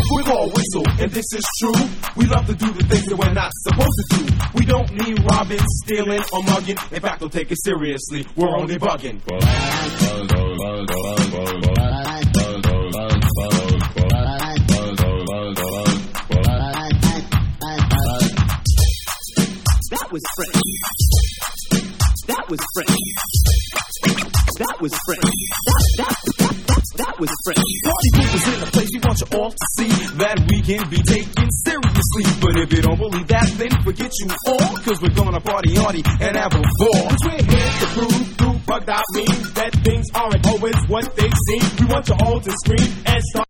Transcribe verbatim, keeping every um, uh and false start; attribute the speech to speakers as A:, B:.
A: we call whistle, and this is true. We love to do the things that we're not supposed to do. We don't need robbing, stealing, or mugging. In fact, don't take it seriously. We're only bugging.
B: That was French. That was French. That was French. That, that, that, that, that was French.
A: Party people's in the place, we want you all to see that we can be taken seriously. But if you don't believe that, then forget you all, cause we're gonna party hardy and have a ball. Cause we're here to prove through bugged out means that things aren't always what they seem. We want you all to scream and start